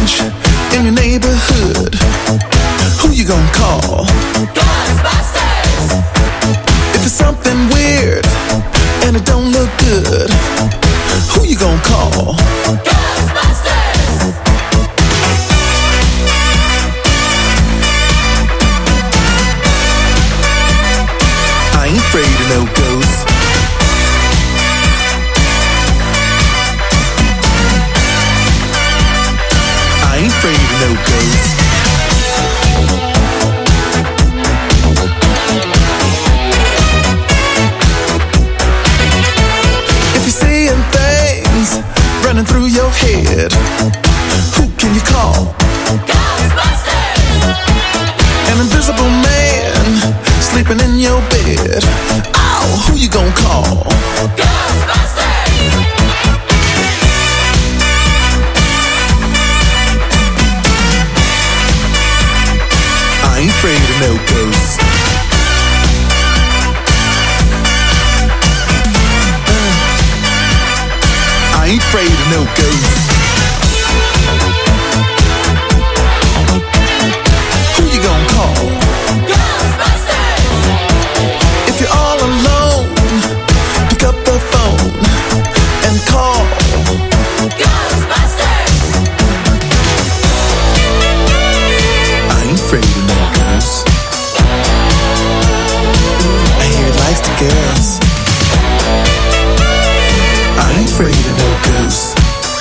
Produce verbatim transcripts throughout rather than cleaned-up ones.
change in your neighborhood, who you gonna call? Ghostbusters! If it's something weird and it don't look good, who you gonna call? Ghostbusters! I ain't afraid of no ghosts. I ain't afraid of no ghosts. If you're seeing things running through your head, who can you call? Ghostbusters! An invisible man sleeping in your bed. Oh, who you gonna call? Ghostbusters! I ain't afraid of no ghosts. Uh, I ain't afraid of no ghosts. Who you gonna call? Ghostbusters! If you're all alone, pick up the phone and call Ghostbusters! I ain't afraid of no ghosts. I hear it likes the girls. I ain't afraid of no ghosts.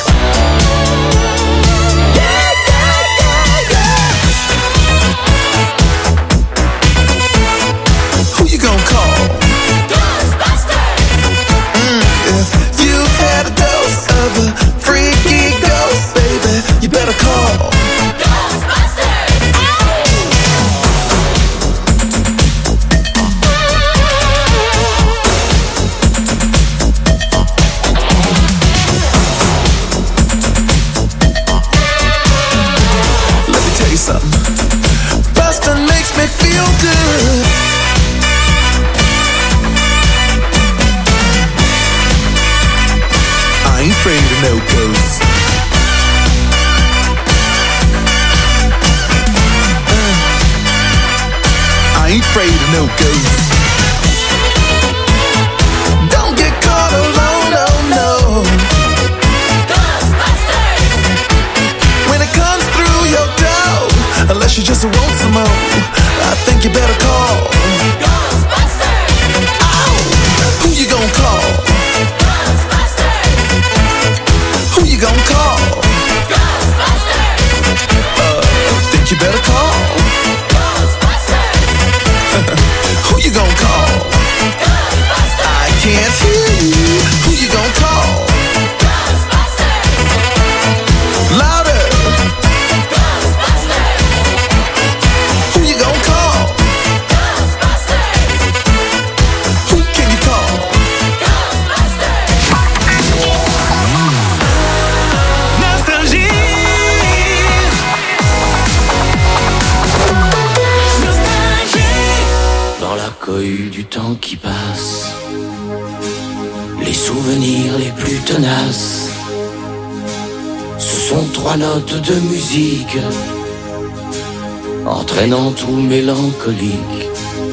Who you gonna call? Ghostbusters! Mm, if you've had a dose of a freaky ghost, baby, you better call Ghostbusters! Let me tell you something. Bustin' makes me feel good. I ain't afraid of no ghosts. Uh, I ain't afraid of no ghosts. Don't get caught alone, oh no. Ghostbusters! When it comes through your door, unless you just want some more, I think you better call Ghostbusters! Oh, who you gonna call? Who you gonna call? Ghostbusters! Uh, think you better call? Ghostbusters! Who you gonna call? Ghostbusters! I can't hear you. Who you gonna call? Ghostbusters! Louder! Ghostbusters! Who you gonna call? Ghostbusters! Who can you call? Dans la cohue du temps qui passe, les souvenirs les plus tenaces, ce sont trois notes de musique, entraînant tout mélancolique,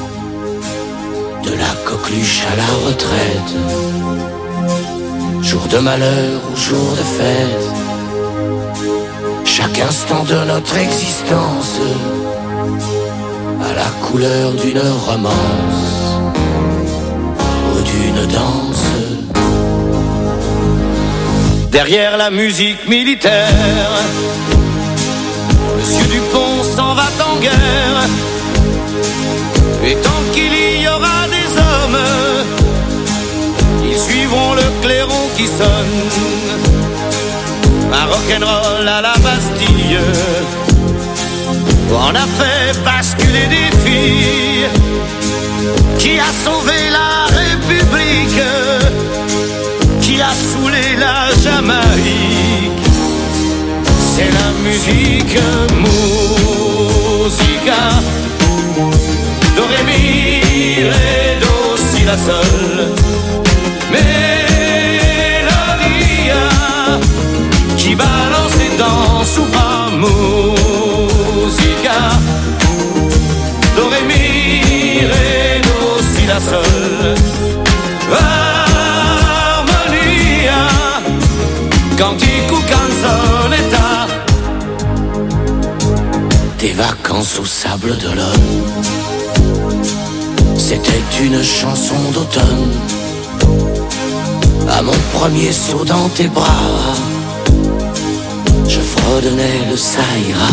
de la coqueluche à la retraite, jour de malheur ou jour de fête, chaque instant de notre existence à la couleur d'une romance ou d'une danse. Derrière la musique militaire, Monsieur Dupont s'en va en guerre. Et tant qu'il y aura des hommes, ils suivront le clairon qui sonne. Un rock'n'roll à la Bastille on a fait basculer des filles. Qui a sauvé la République, qui a saoulé la Jamaïque. C'est la musique, musica. Do, ré, mi, ré, do, si, la, sol. Mélodia qui balance et danse ou pas. musica, do re mi re do si la sol, armonia, cantico canzonetta, des vacances au sable d'Olonne. C'était une chanson d'automne. À mon premier saut dans tes bras, je fredonnais le ça ira.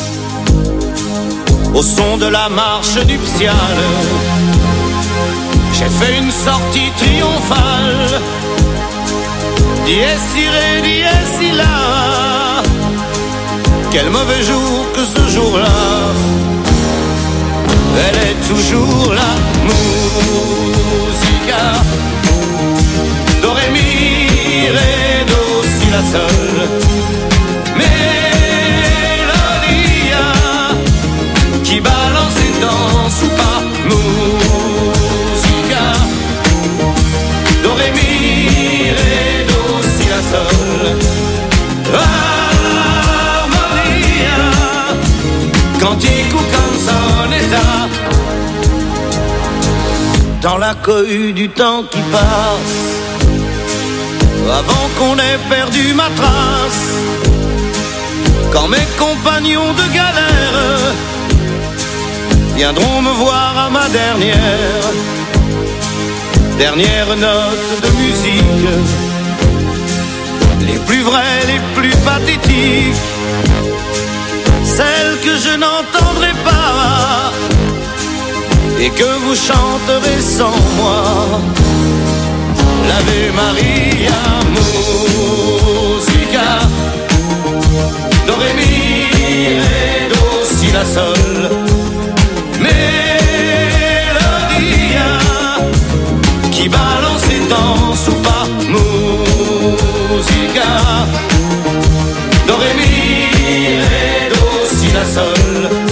Au son de la marche nuptiale, j'ai fait une sortie triomphale. Dies irae, dies illa. Quel mauvais jour que ce jour-là. Elle est toujours là, musica, do re mi re do si la sol, mélodia qui balance et danse ou pas, musica, do re mi re do si la sol, harmonia, cantico canzonetta. Dans la cohue du temps qui passe, avant qu'on ait perdu ma trace, quand mes compagnons de galère viendront me voir à ma dernière, dernière note de musique, les plus vraies, les plus pathétiques, celles que je n'entendrai pas et que vous chanterez sans moi. L'Ave Maria, musica, do re mi re do si la sol, mélodia qui balance et danse ou pas, musica, do re mi re do si la sol,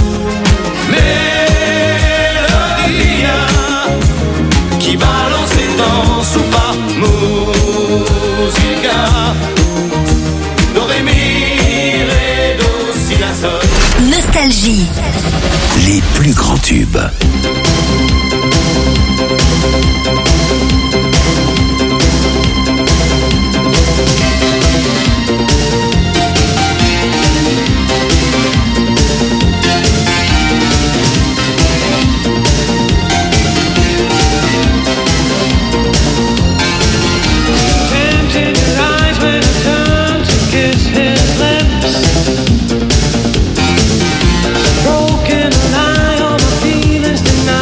mélodia qui balance et danse ou pas, musica, do re mi re do si la sol. Nostalgie. Les plus grands tubes. Broken eye on my feelings tonight.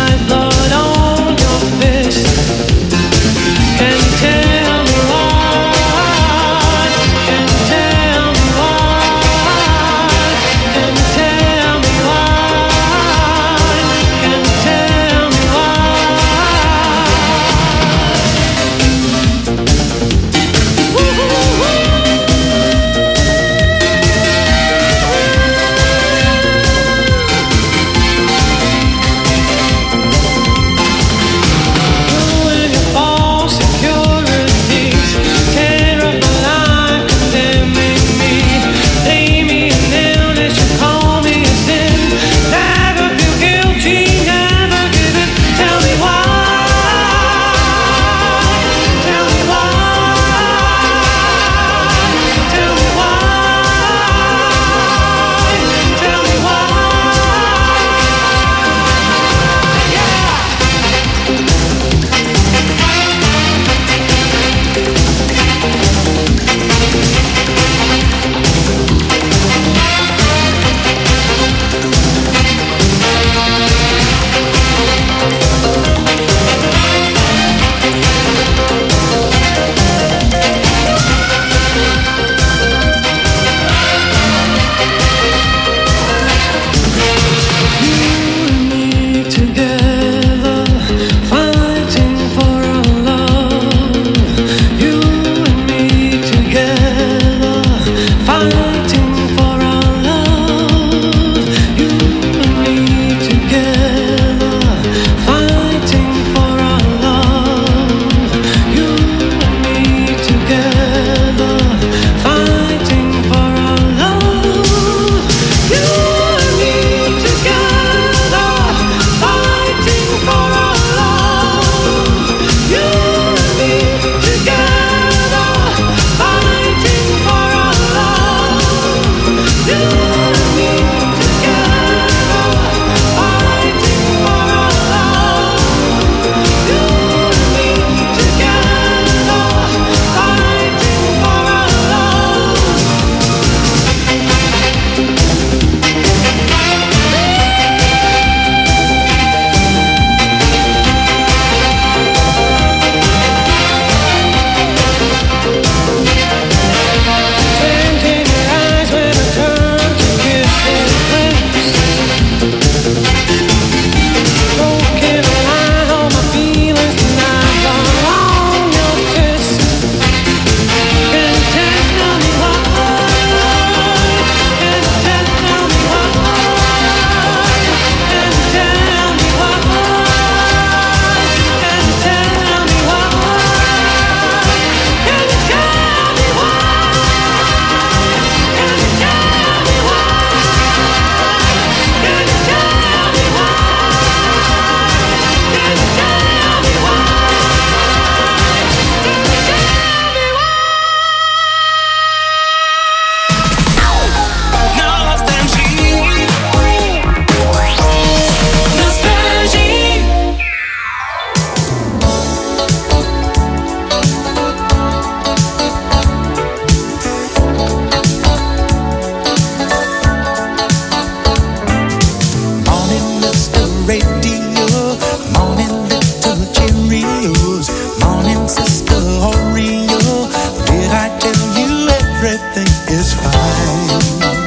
everything is fine.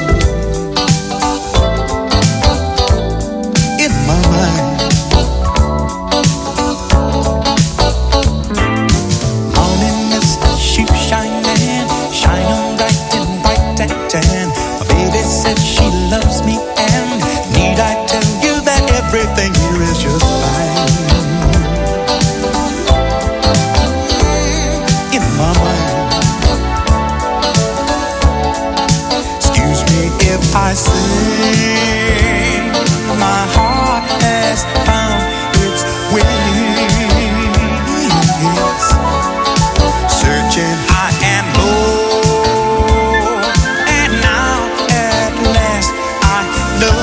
In my mind, morning mist, shoe shining, shining bright and bright and tan. My baby says she loves me, and need I tell you that everything here is just fine. In my mind, excuse me if I say my heart has found its wings, searching high and low, and now at last I know.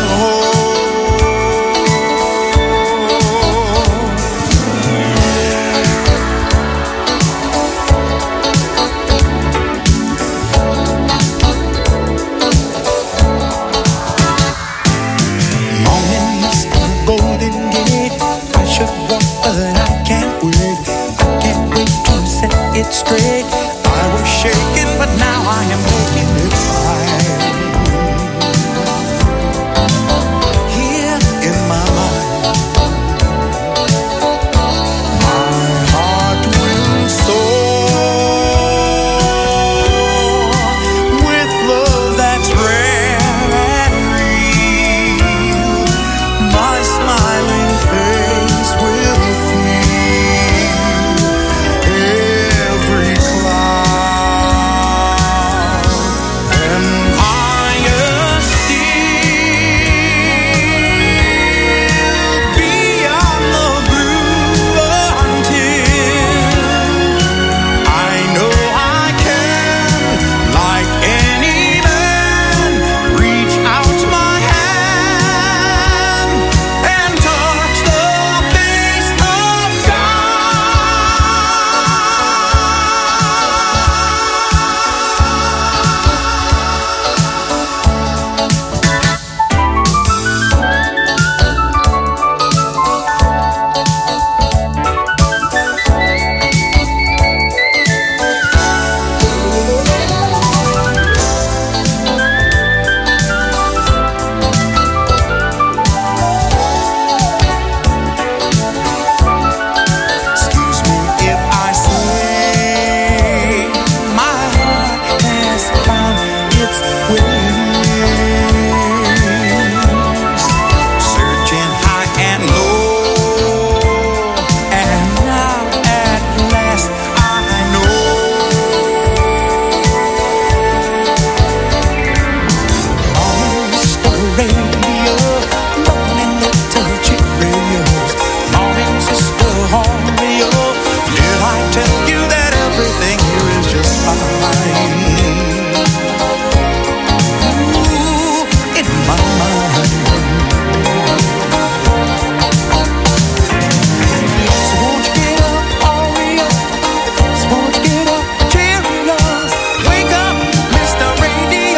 Morning mist on the Golden Gate, I should walk but I can't wait. I can't wait to set it straight. I was shaking but now I am making it fine. Here in my mind, my heart will soar with love that's rare and real. My smiling face will feel every cloud, and higher still beyond the blue, until I know I can, like any man, reach out my hand and touch the face of excuse me if I say my heart has found its wings, searching high and low, and now at last I know. Morning Mister Radio, morning little Cheerios, morning Sister Oreo. Did I tell you that everything here is just fine? Ooh, in my mind. So won't you get up, Oreo? So won't you get up, Cheerios? Wake up, Mister Radio.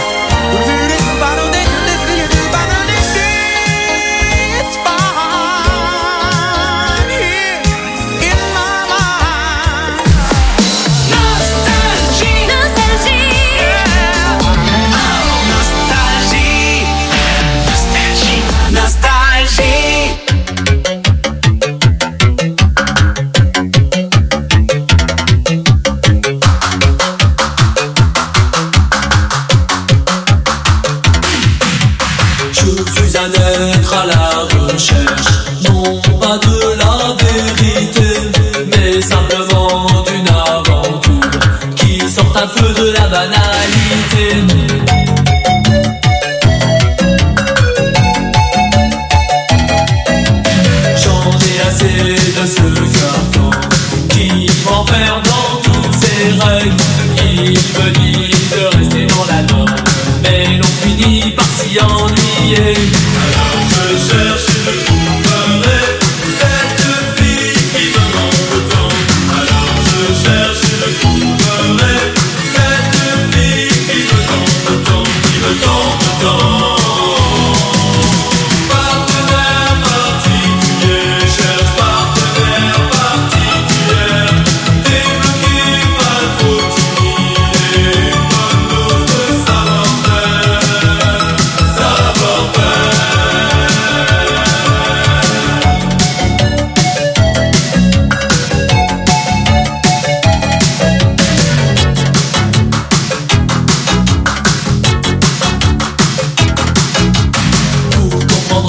It's fine here in my mind. Nostalgie, nostalgie, yeah. Oh, nostalgie, nostalgie, nostalgie. Je suis un être à la recherche, non pas de la vérité, mais simplement d'une aventure qui sorte un peu de la banalité. J'en ai assez de ce carton qui m'enferme dans tous ses règles. Il me dit de rester dans la norme, mais l'on finit par s'y ennuyer. Alors je cherche et je trouverai cette fille qui me manque tant. Alors je cherche et je trouverai cette fille qui me tente tant, qui me tente.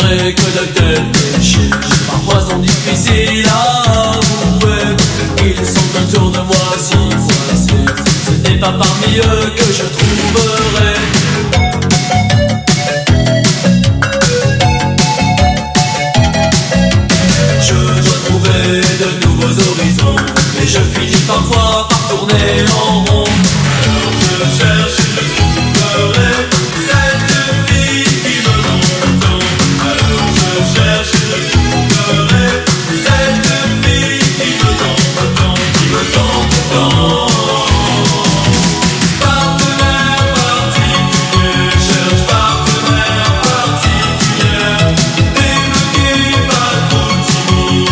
ferai que de tels péchés parfois sont difficiles à avouer. Ils sont autour de moi si voisés, ce n'est pas parmi eux que je trouverai de nouveaux horizons, mais je finis parfois par tourner en rond. Alors je cherche et je trouverai cette fille qui me manque tant. Alors je cherche et je trouverai cette fille qui me tente tant, qui me tente tant. Partenaire particulier, cherche partenaire particulier, débloqué pas trop timide.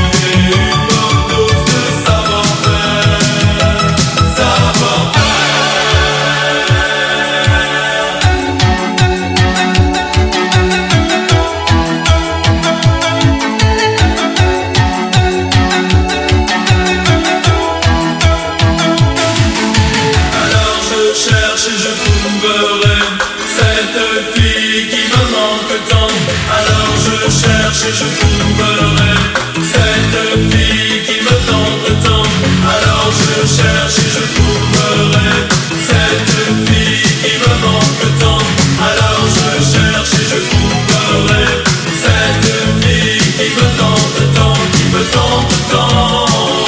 Et je trouverai cette fille qui me tente tant. Alors je cherche et je trouverai cette fille qui me manque tant. Alors je cherche et je trouverai cette fille qui me tente tant, qui me tente tant.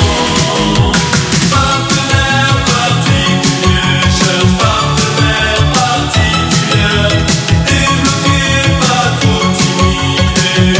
Partenaire particulier, cherche partenaire particulier, débloqué pas trop timide.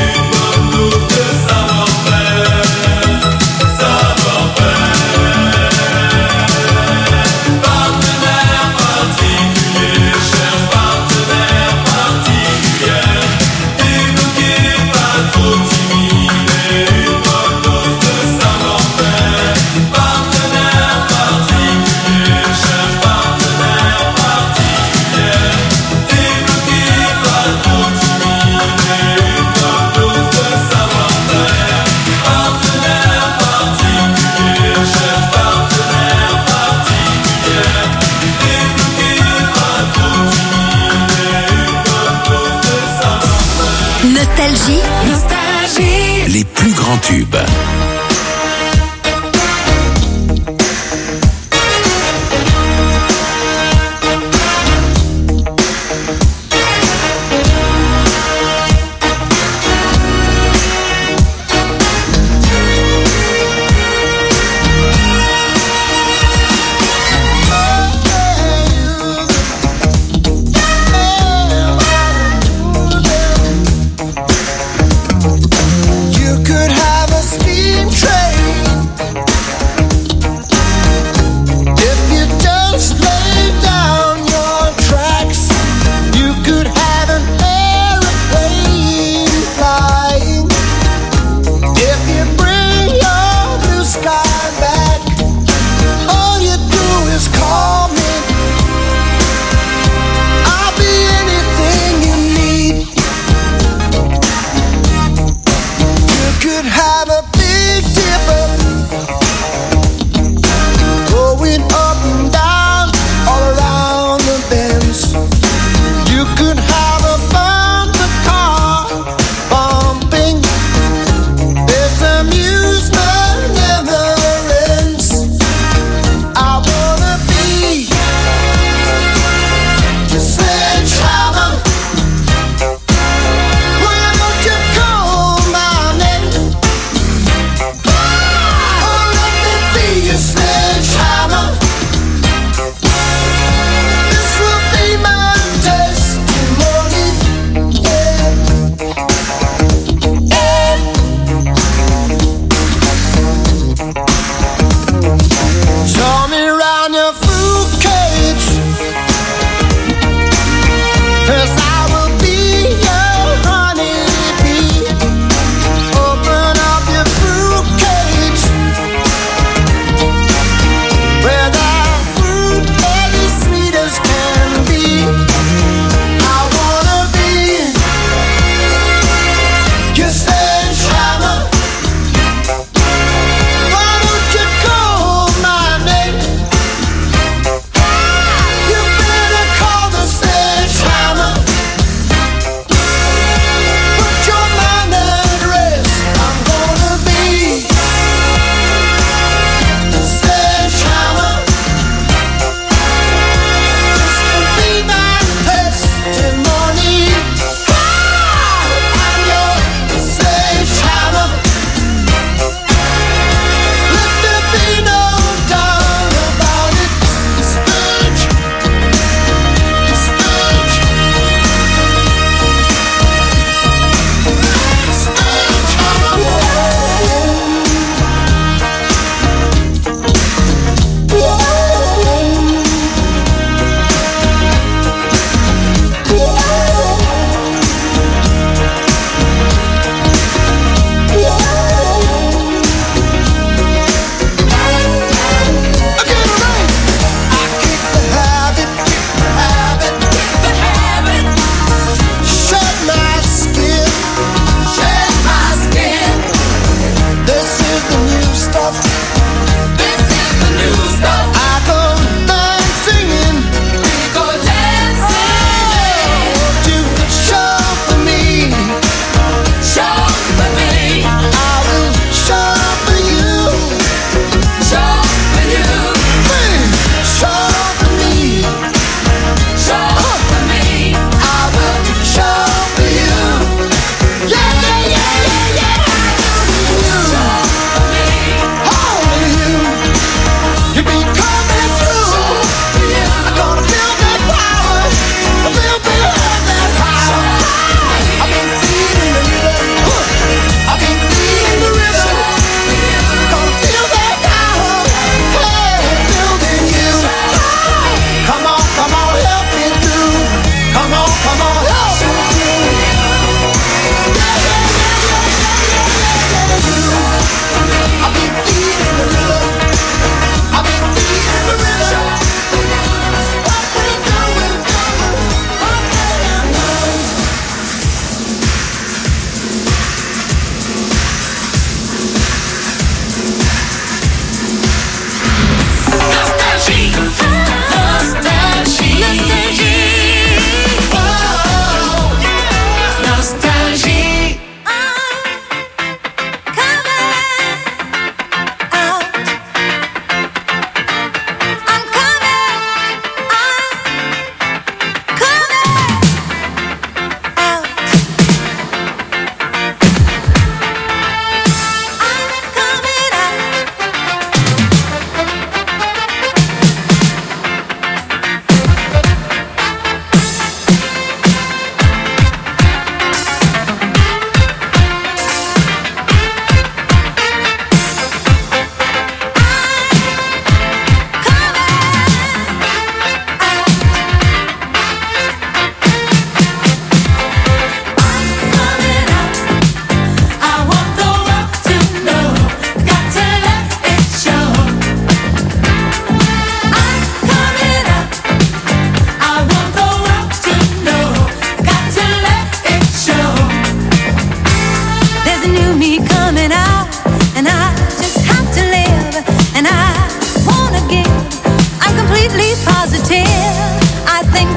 Nostalgie. Nostalgie. Les plus grands tubes. You could have a speed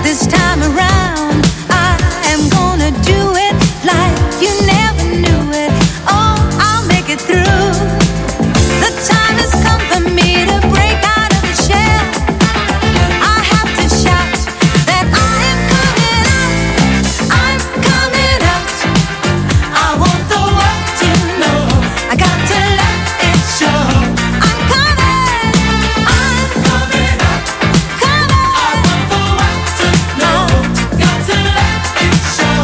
this time around. I am gonna do it like you never knew it. Oh, I'll make it through. The time has come for me to break out of the shell. I have to shout that I am coming out. I'm coming out. I want the world to know. I got to let it show. I'm coming. I'm coming out. Come on. I want the world to know. Got to let it show.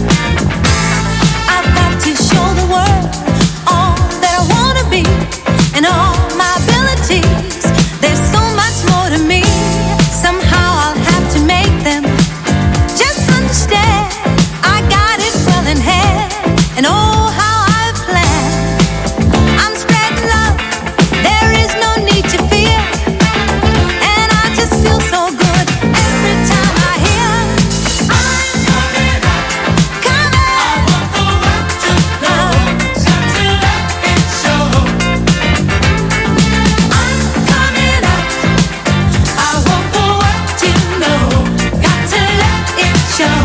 I've got to show the world all that I wanna be and all my abilities. There's so much more to me. Somehow I'll have to make them just understand. I got it well in hand, and oh how I've planned. I'm spreading love. There is no need to fear, and I just feel so good every time I hear I'm coming out. Come on. I want the world to know. Got to let it show. I'm coming out. I want the world to know. Got to let it show.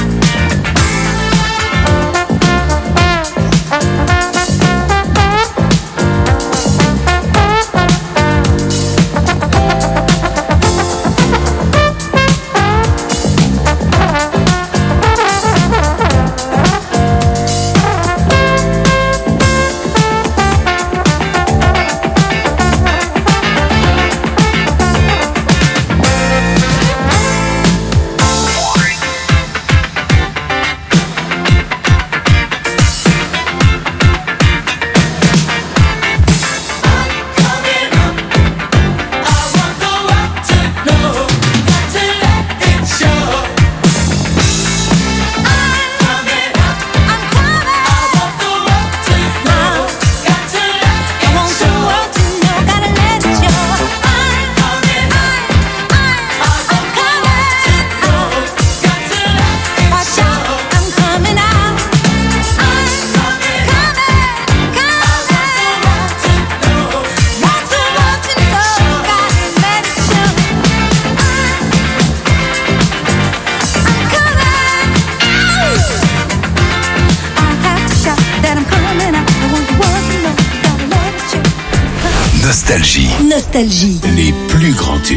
Nostalgie. Nostalgie. Les plus grands tubes.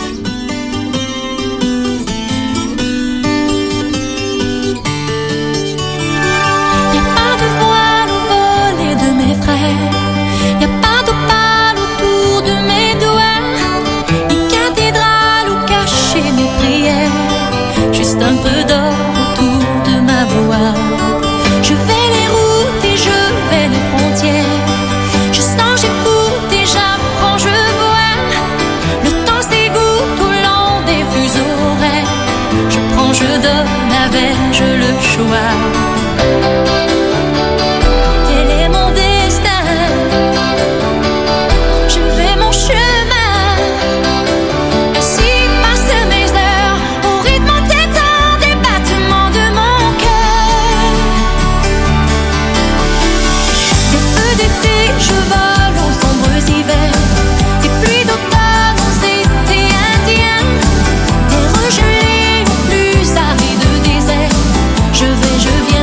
Y'a pas de voile au volet de mes frères. Y'a pas d'opale autour de mes doigts. Ni cathédrale où cacher mes prières. Juste un peu d'or autour de ma voix. Je vais les routes et je vais les frontières. Je sens, j'écoute et j'apprends, je vois. Le temps s'égoutte au long des fuseaux horaires. Je prends, je donne, avais-je le choix? Quel est mon destin? Je vais mon chemin. Ainsi passent mes heures au rythme entêtant des battements de mon cœur. Des feux d'été, je vole aux sombres hivers. Des pluies d'automne aux étés indiens. Des regelés aux plus arides déserts. Je vais, je viens.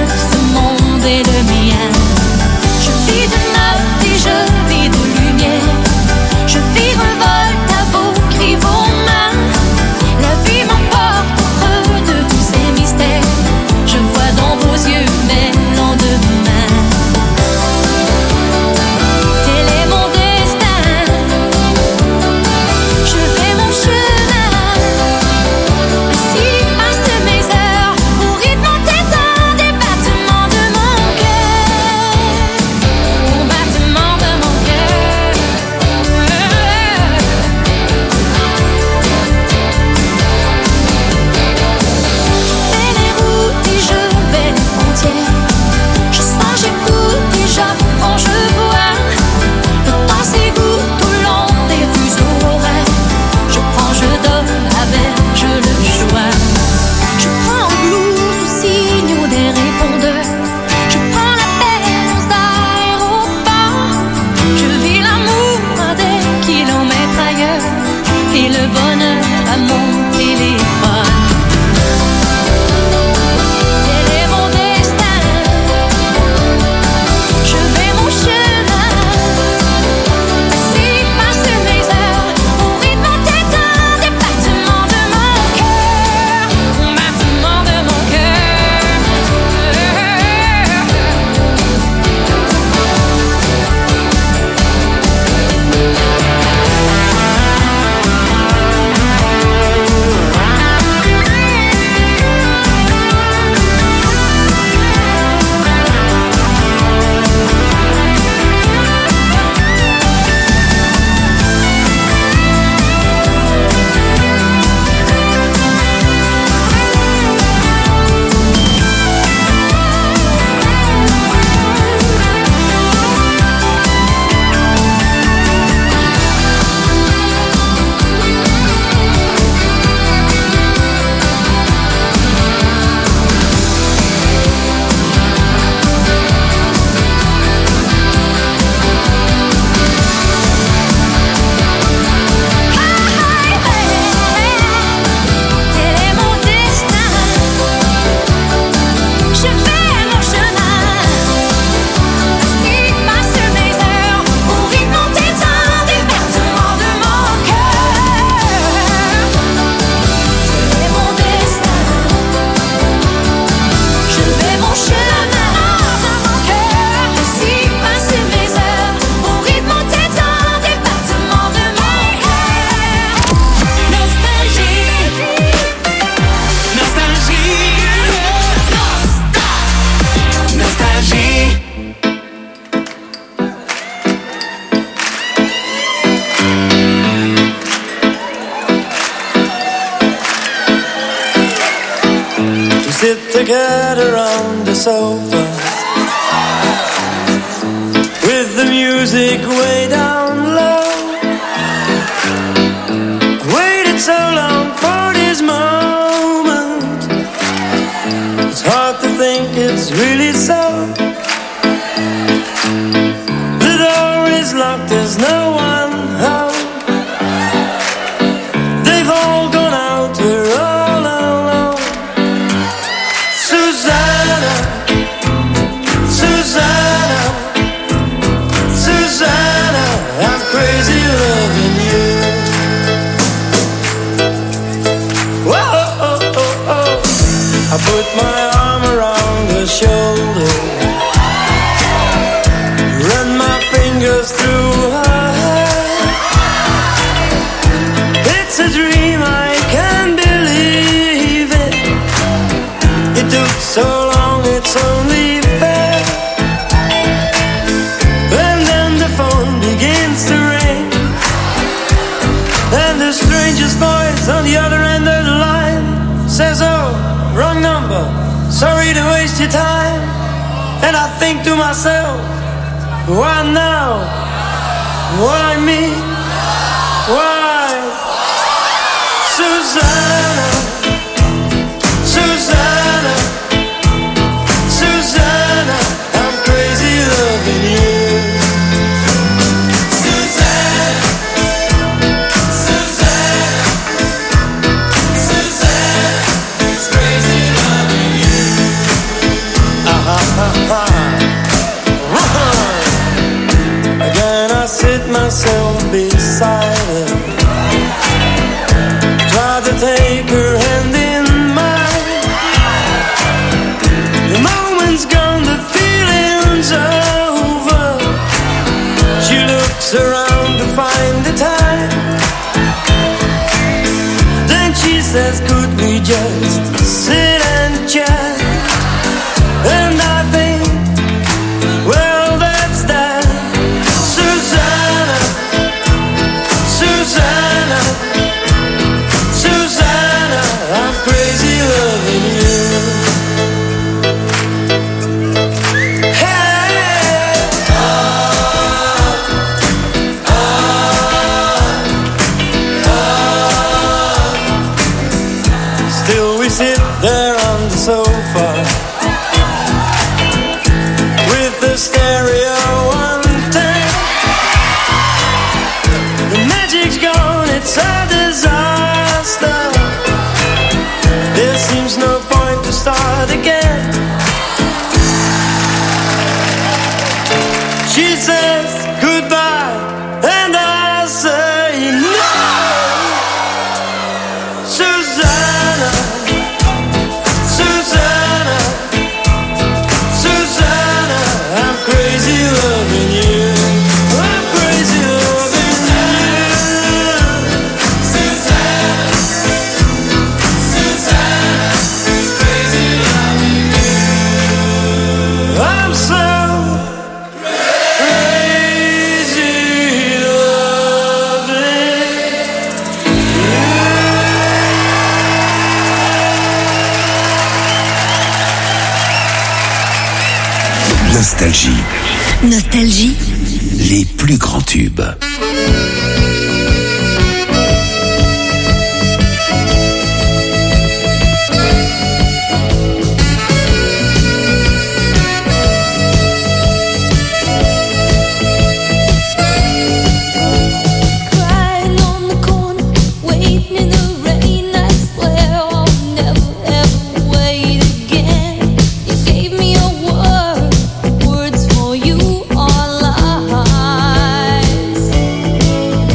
sit together on the sofa with the music way down low. Waited so long for this moment, it's hard to think it's really so. The door is locked, there's no one home. They've all gone out, we're all alone. Susanna, Susanna, Susanna, I'm crazy loving you. Whoa, oh, oh, oh. I put my arm around her shoulder, run my fingers through her hair. It's a dream, I can't believe it. It took so long, it's only fair. And then the phone begins to ring, and the stranger's voice on the other end of the line says, oh, wrong number, sorry to waste your time. And I think to myself, why now? Why me? Why? Susanna, Susanna, Susanna, I'm crazy loving you. Susanna, Susanna, Susanna, it's crazy loving you. Uh-huh, uh-huh. Again I sit myself beside her, try to take her hand in mine. The moment's gone, the feeling's over. She looks around to find the time, then she says, could we just sit and chat? And I think, well, that's that. Susanna, Susanna, Susanna, I'm crazy loving you. Hey, oh, oh, oh. Still we sit there on the sofa with the stereo on ten. The magic's gone, it's a disaster. There seems no point to start again. She says goodbye, and I say no. Susanna, Susanna, Susanna, I'm crazy loving you. I'm crazy loving you. Susanna, Susanna, crazy loving you. I'm so crazy loving Nostalgie, Nostalgie, les plus grands tubes. Crying on the corner, waiting in the rain. I swear I'll never ever wait again. You gave me a word, words for you are lies.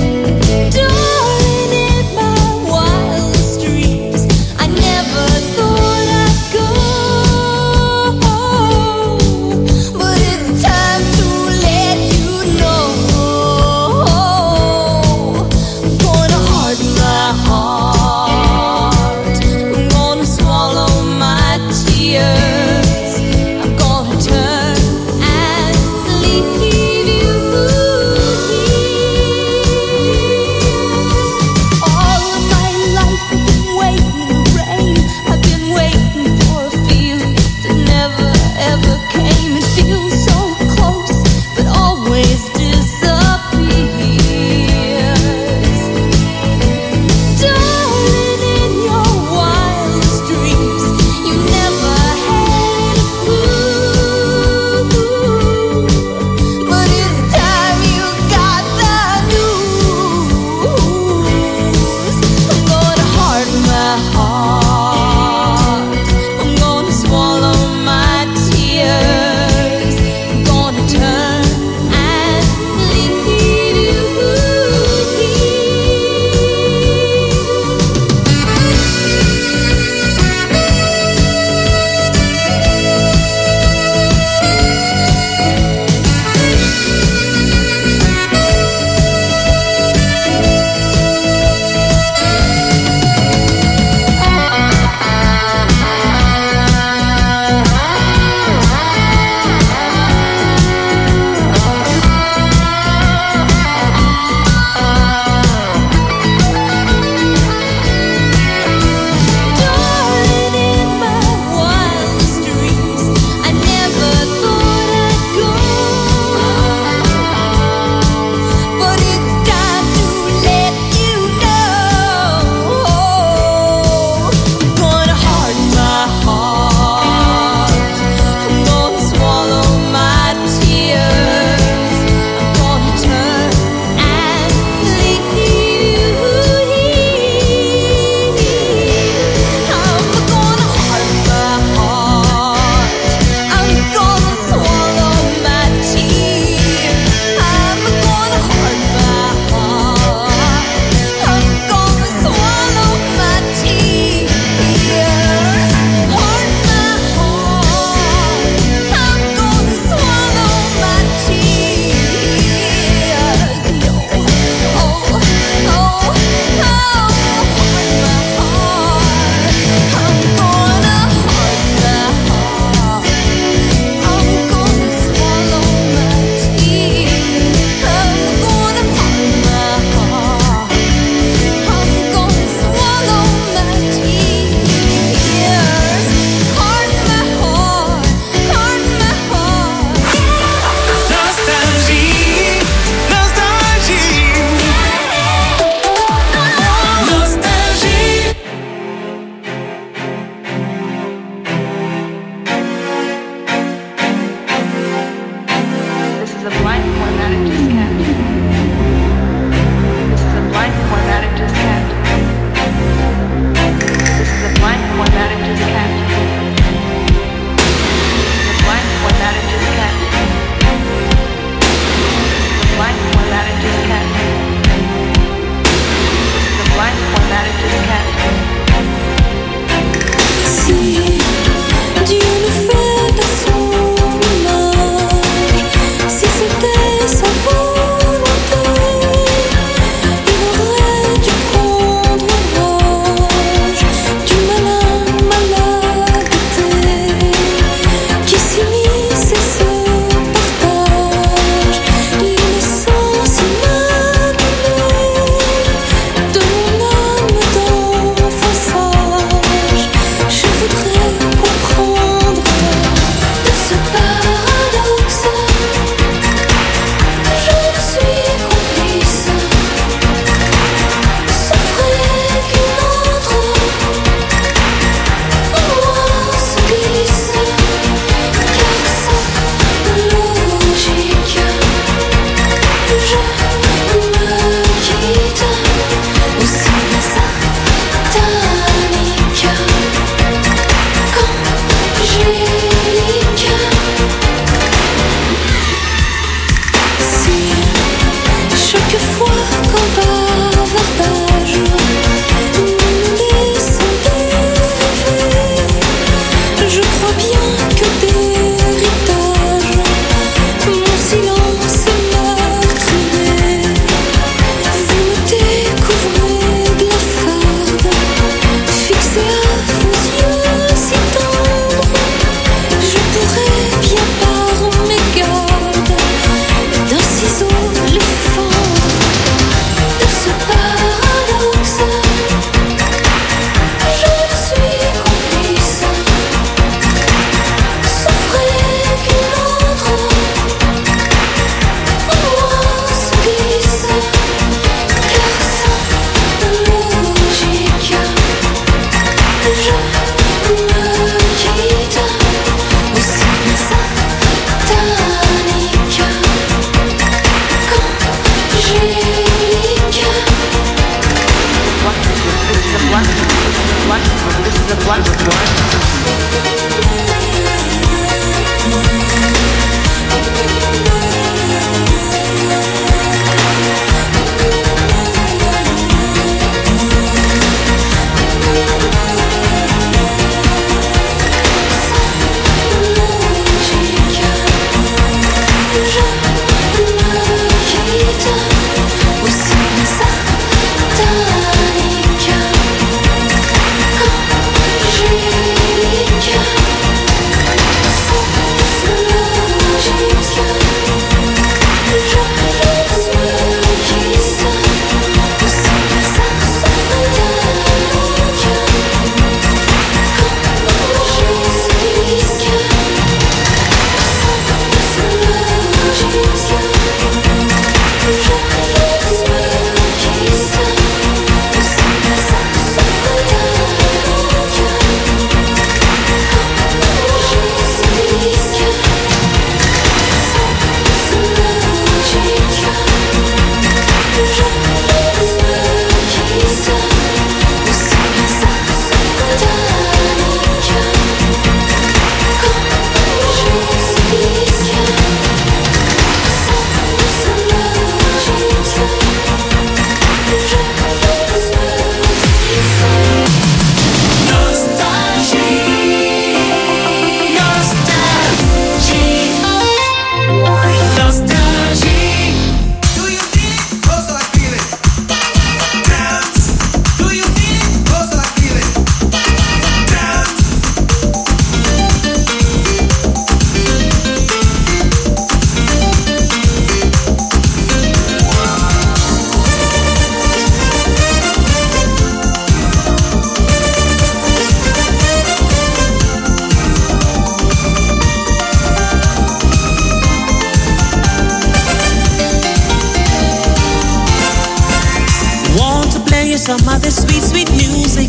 some of this sweet, sweet music.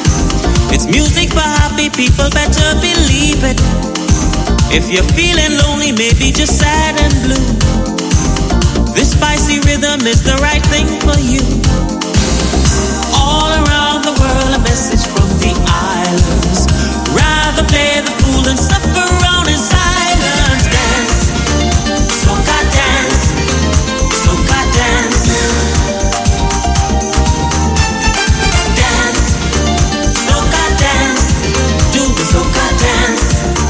It's music for happy people, better believe it. If you're feeling lonely, maybe just sad and blue, this spicy rhythm is the right thing for you. All around the world, a message from the islands. Rather play the fool than suffer around in silence. Dance, soca dance, soca dance. Dance, soca dance, do the soca dance.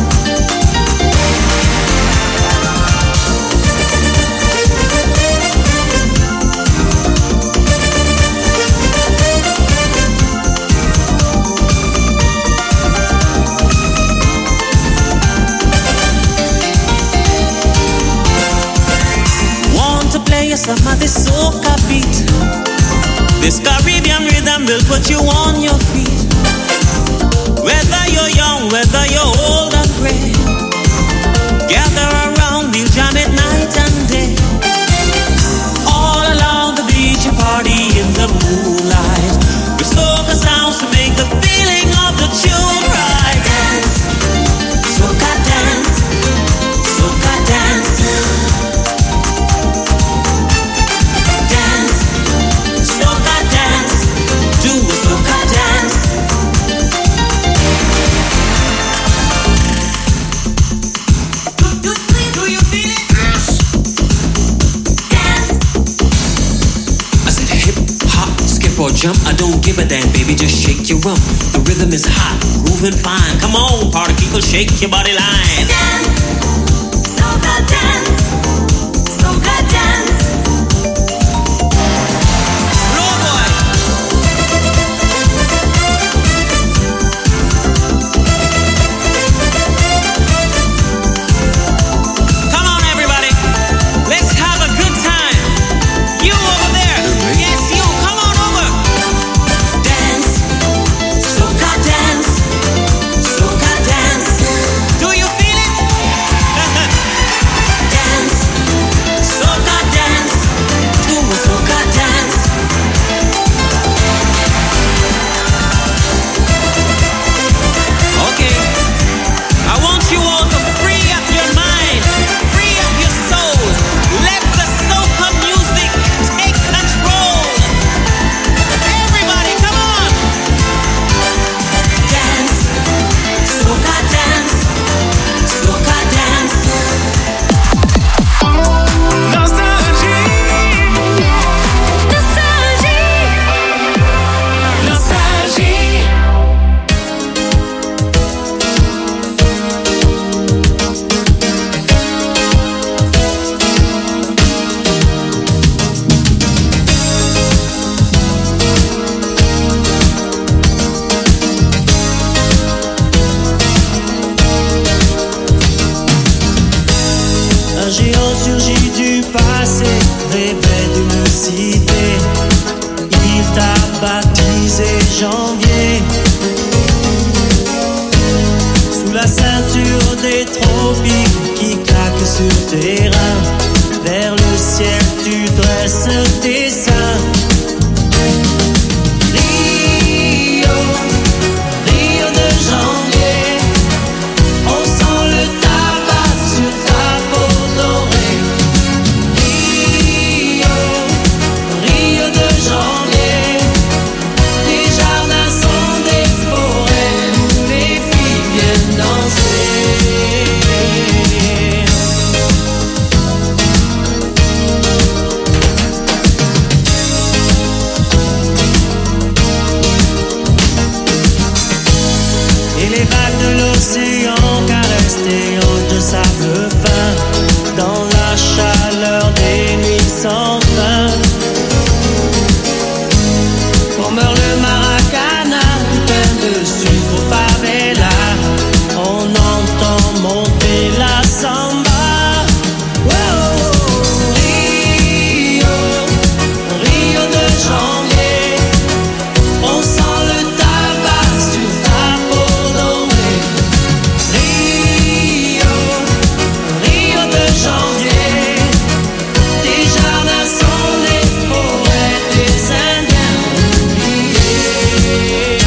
Some of this soca beat, this Caribbean rhythm will put you on your feet. Whether you're young, whether you're old and gray, gather around, we'll jam it night and day. All along the beach, a party in the moonlight, with soca sounds to make the feeling of the tune right. Dance, soca dance, soca dance. Or jump, I don't give a damn, baby, just shake your rump. The rhythm is hot, grooving fine. Come on, party people, shake your body line. Dance, soca dance, soca dance. Blow boy. Come on, everybody, let's have a good time. You over there, yes, you, come on. Soca dance, soca dance. Do you feel it? rêvait d'une cité. Il t'a baptisé janvier. Sous la ceinture des tropiques qui claquent sur tes reins, vers le ciel tu dresses tes seins. Rio, Rio de janvier, on sent le tabac sur ta peau dorée. Rio, Rio de janvier, les jardins sont des forêts où les filles viennent danser. Et les vagues de l'océan caressent tes hanches de sable fin dans la chaleur des nuits sans fin. On meurt le maracana, plein de sucre au favela. On entend monter la samba. Wow. Rio, Rio de janvier, on sent le tabac sur ta peau dorée. Rio, Rio de janvier, tes jardins sont des forêts des Indiens oubliés.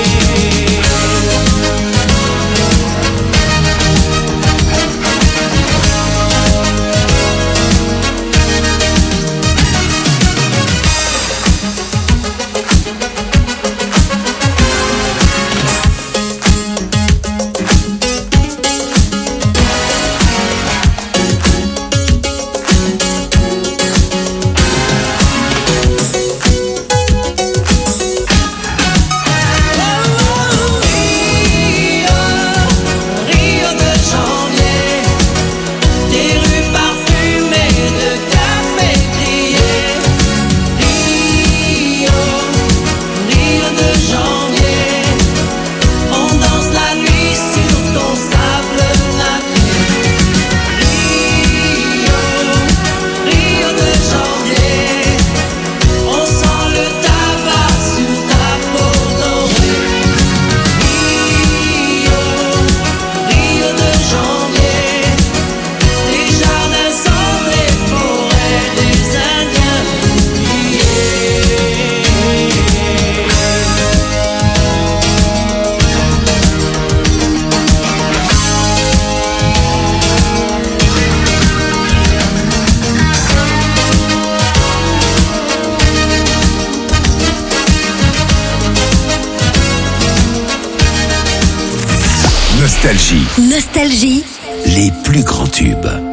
Rio, Rio de janvier, des rues parfumées de café grillé. Rio, Rio de janvier, on danse la nuit sur ton sable nacré. Rio, Rio de janvier, on sent le tabac sur ta peau dorée. Rio, Rio de janvier, les jardins sont les forêts des Indiens oubliés. Nostalgie, Nostalgie, les plus grands tubes.